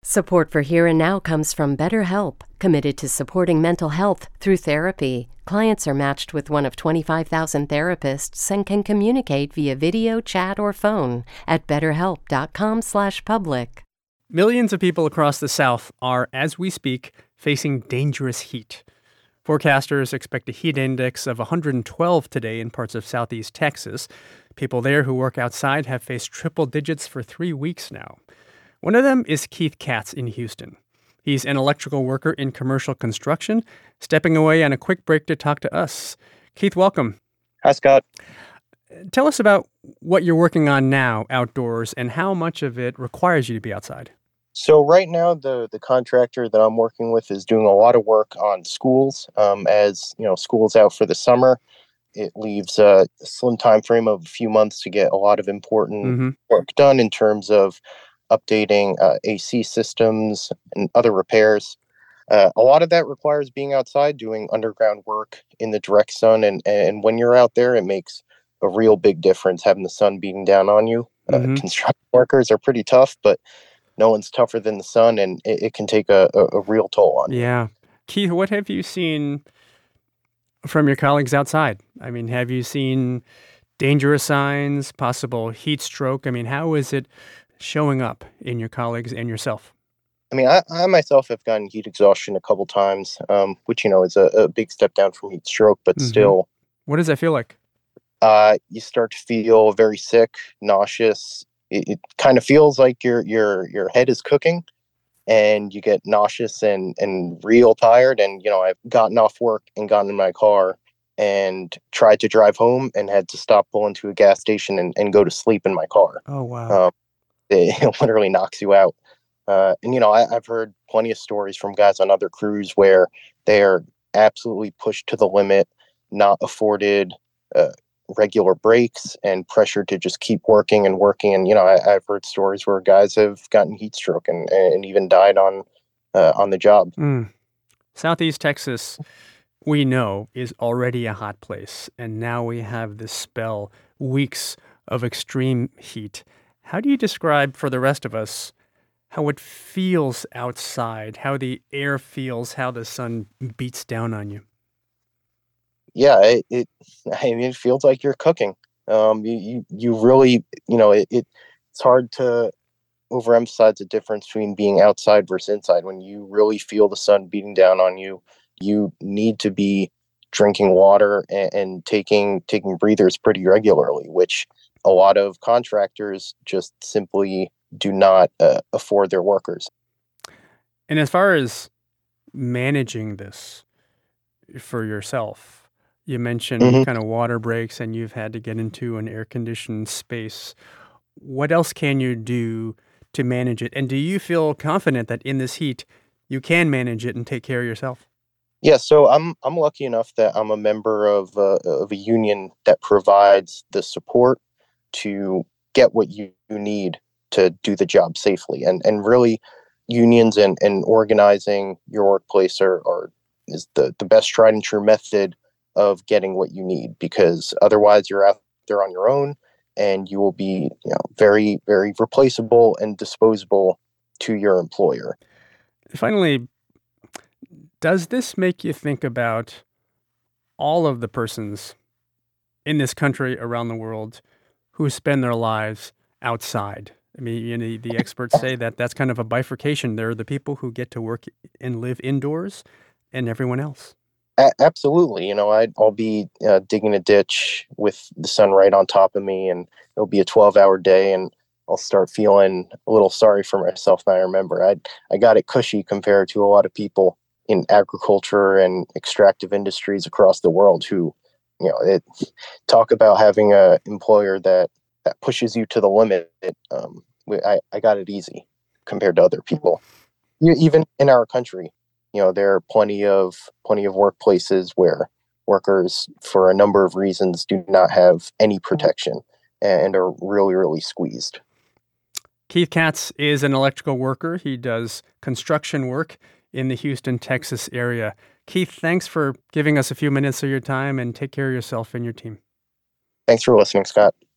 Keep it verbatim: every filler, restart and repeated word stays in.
Support for Here and Now comes from BetterHelp, committed to supporting mental health through therapy. Clients are matched with one of twenty-five thousand therapists and can communicate via video, chat, or phone at betterhelp.com slash public. Millions of people across the South are, as we speak, facing dangerous heat. Forecasters expect a heat index of one hundred twelve today in parts of southeast Texas. People there who work outside have faced triple digits for three weeks now. One of them is Keith Katz in Houston. He's an electrical worker in commercial construction, stepping away on a quick break to talk to us. Keith, welcome. Hi, Scott. Tell us about what you're working on now outdoors and how much of it requires you to be outside. So right now, the, the contractor that I'm working with is doing a lot of work on schools. Um, as you know, school's out for the summer. It leaves a slim time frame of a few months to get a lot of important mm-hmm. work done in terms of updating uh, A C systems and other repairs. Uh, a lot of that requires being outside, doing underground work in the direct sun. And, and when you're out there, it makes a real big difference having the sun beating down on you. Mm-hmm. Uh, construction workers are pretty tough, but no one's tougher than the sun, and it, it can take a, a, a real toll on you. Yeah. Keith, what have you seen from your colleagues outside? I mean, have you seen dangerous signs, possible heat stroke? I mean, how is it showing up in your colleagues and yourself? I mean, I, I myself have gotten heat exhaustion a couple times, um, which, you know, is a, a big step down from heat stroke, but mm-hmm. still. What does that feel like? Uh, you start to feel very sick, nauseous. It, it kind of feels like your your your head is cooking, and you get nauseous and, and real tired. And, you know, I've gotten off work and gotten in my car and tried to drive home and had to stop, pull into a gas station and, and go to sleep in my car. Oh, wow. Um, it literally knocks you out. Uh, and, you know, I, I've heard plenty of stories from guys on other crews where they're absolutely pushed to the limit, not afforded uh, regular breaks, and pressured to just keep working and working. And, you know, I, I've heard stories where guys have gotten heat stroke and, and even died on uh, on the job. Mm. Southeast Texas, we know, is already a hot place. And now we have this spell, weeks of extreme heat. How do you describe for the rest of us how it feels outside, how the air feels, how the sun beats down on you? Yeah, it, it I mean, it feels like you're cooking. Um, you, you, you really, you know, it, it it's hard to overemphasize the difference between being outside versus inside. When you really feel the sun beating down on you, you need to be drinking water and, and taking taking breathers pretty regularly, which a lot of contractors just simply do not uh, afford their workers. And as far as managing this for yourself, you mentioned mm-hmm. kind of water breaks and you've had to get into an air-conditioned space. What else can you do to manage it? And do you feel confident that in this heat, you can manage it and take care of yourself? Yeah, so I'm I'm lucky enough that I'm a member of uh, of a union that provides the support to get what you, you need to do the job safely. And and really, unions and, and organizing your workplace are, are is the, the best tried and true method of getting what you need, because otherwise you're out there on your own and you will be, you know, very, very replaceable and disposable to your employer. Finally, does this make you think about all of the persons in this country, around the world, who spend their lives outside? I mean, you know, the experts say that that's kind of a bifurcation. There are the people who get to work and live indoors and everyone else. A- absolutely. You know, I'd, I'll be uh, digging a ditch with the sun right on top of me, and it'll be a twelve-hour day, and I'll start feeling a little sorry for myself. And I remember I I got it cushy compared to a lot of people in agriculture and extractive industries across the world who, you know, it, talk about having a employer that, that pushes you to the limit. It, um, I, I got it easy compared to other people. You, even in our country, you know, there are plenty of plenty of workplaces where workers, for a number of reasons, do not have any protection and are really, really squeezed. Keith Katz is an electrical worker. He does construction work in the Houston, Texas area. Keith, thanks for giving us a few minutes of your time, and take care of yourself and your team. Thanks for listening, Scott.